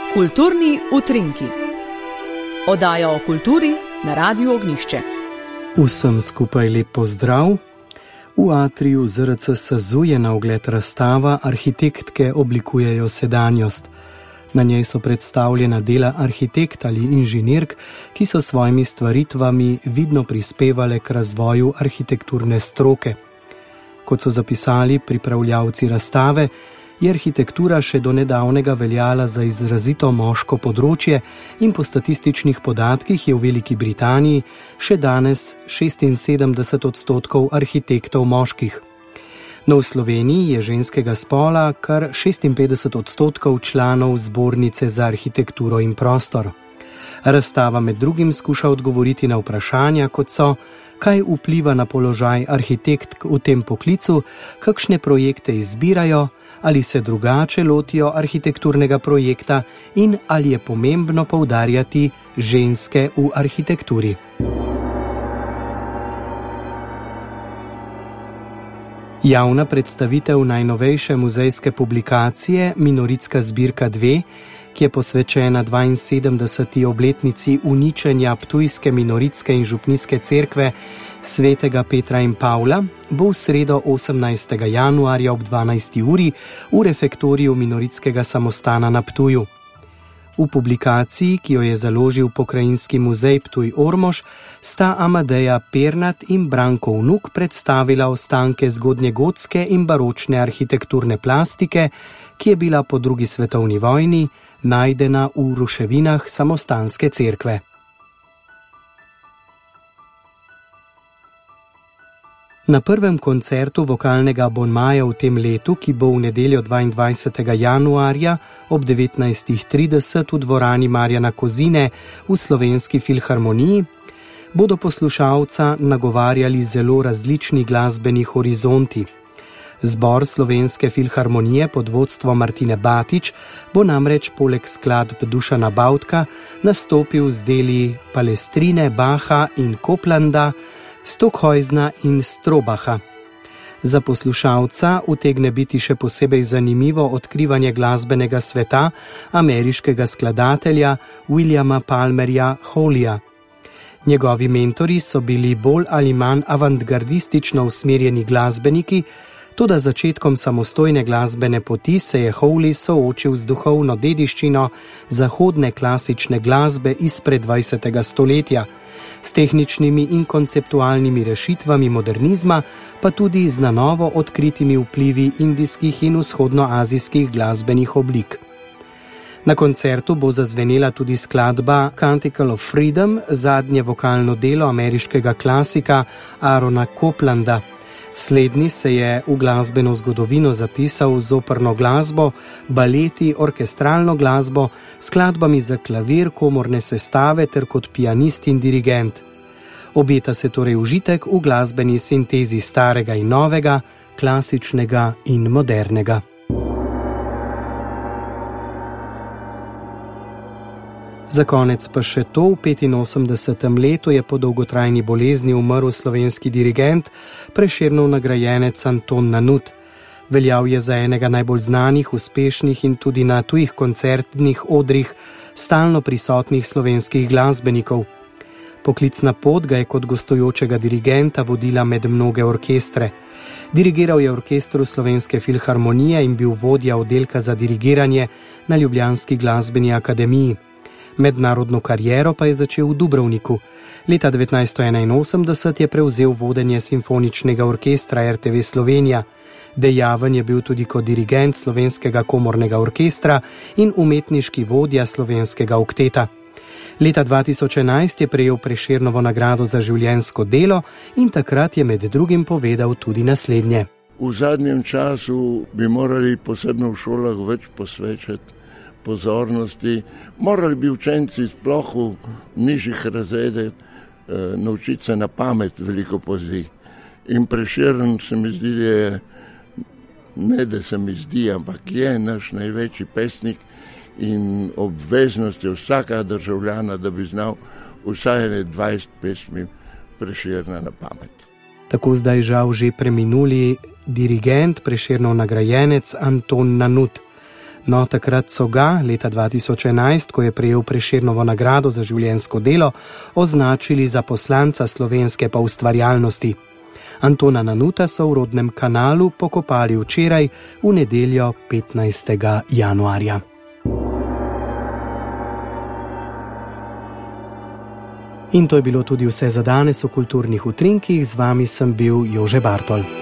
Kulturni utrinki. Oddaja o kulturi na Radiu Ognjišče. Vsem skupaj lep pozdrav. V atriju ZRC SAZU je na ogled razstava Arhitektke oblikujejo sedanjost. Na njej so predstavljena dela arhitekt ali inženirk, ki so svojimi stvaritvami vidno prispevale k razvoju arhitekturne stroke. Kot so zapisali pripravljavci razstave, je arhitektura še do nedavnega veljala za izrazito moško področje in po statističnih podatkih je v Veliki Britaniji še danes 76% arhitektov moških. No, v Sloveniji je ženskega spola kar 56% članov Zbornice za arhitekturo in prostor. Razstava med drugim skuša odgovoriti na vprašanja, kot so: kaj vpliva na položaj arhitektk v tem poklicu, kakšne projekte izbirajo, ali se drugače lotijo arhitekturnega projekta in ali je pomembno poudarjati ženske v arhitekturi. Javna predstavitev najnovejše muzejske publikacije Minoritska zbirka 2, ki je posvečena 72. obletnici uničenja ptujske minoritske in župnijske cerkve svetega Petra in Pavla, bo v sredo 18. januarja ob 12. uri v refektoriju Minoritskega samostana na Ptuju. V publikaciji, ki jo je založil Pokrajinski muzej Ptuj-Ormož, sta Amadeja Pernat in Branko Vnuk predstavila ostanke zgodnjegotske in baročne arhitekturne plastike, ki je bila po drugi svetovni vojni najdena v ruševinah samostanske cerkve. Na prvem koncertu vokalnega abonmaja v tem letu, ki bo v nedeljo 22. januarja ob 19.30 v dvorani Marjana Kozine v Slovenski filharmoniji, bodo poslušalca nagovarjali zelo različni glasbeni horizonti. Zbor Slovenske filharmonije pod vodstvom Martine Batič bo namreč poleg skladb Dušana Bavtka nastopil z deli Palestrine, Bacha in Koplanda, Stockhäusna in Strobacha. Za poslušalca utegne biti še posebej zanimivo odkrivanje glasbenega sveta ameriškega skladatelja Williama Palmerja Holleyja. Njegovi mentori so bili bolj ali manj avantgardistično usmerjeni glasbeniki, toda začetkom samostojne glasbene poti se je Holley soočil z duhovno dediščino zahodne klasične glasbe izpred 20. stoletja, s tehničnimi in konceptualnimi rešitvami modernizma, pa tudi z na novo odkritimi vplivi indijskih in vzhodnoazijskih glasbenih oblik. Na koncertu bo zazvenela tudi skladba Canticle of Freedom, zadnje vokalno delo ameriškega klasika Aarona Coplanda. Slednji se je v glasbeno zgodovino zapisal z operno glasbo, baleti, orkestralno glasbo, skladbami za klavir, komorne sestave ter kot pianist in dirigent. Obeta se torej užitek v glasbeni sintezi starega in novega, klasičnega in modernega. Za konec pa še to: v 85. letu je po dolgotrajni bolezni umrl slovenski dirigent, Prešernov nagrajenec Anton Nanut. Veljal je za enega najbolj znanih, uspešnih in tudi na tujih koncertnih odrih stalno prisotnih slovenskih glasbenikov. Poklicna pot ga je kot gostujočega dirigenta vodila med mnoge orkestre. Dirigiral je orkestru Slovenske filharmonije in bil vodja oddelka za dirigiranje na Ljubljanski glasbeni akademiji. Mednarodno kariero pa je začel v Dubrovniku. Leta 1981 je prevzel vodenje simfoničnega orkestra RTV Slovenija. Dejaven je bil tudi kot dirigent Slovenskega komornega orkestra in umetniški vodja Slovenskega okteta. Leta 2011 je prejel Prešernovo nagrado za življenjsko delo in takrat je med drugim povedal tudi naslednje. V zadnjem času bi morali posebno v šolah več posvečati pozornosti. Morali bi učenci sploh v nižjih razredih naučiti se na pamet veliko poezij. In Prešeren se mi zdi, da je, ne da se mi zdi, ampak je naš največji pesnik in obveznost je vsaka državljana, da bi znal vsaj 20 pesmi Prešerna na pamet. Tako zdaj žal že preminuli dirigent, Prešernov nagrajenec Anton Nanut. No, takrat so ga, leta 2011, ko je prejel Prešernovo nagrado za življenjsko delo, označili za poslanca slovenske pa ustvarjalnosti. Antona Nanuta so v rodnem Kanalu pokopali včeraj, v nedeljo 15. januarja. In to je bilo tudi vse za danes v Kulturnih utrinkih. Z vami sem bil Jože Bartol.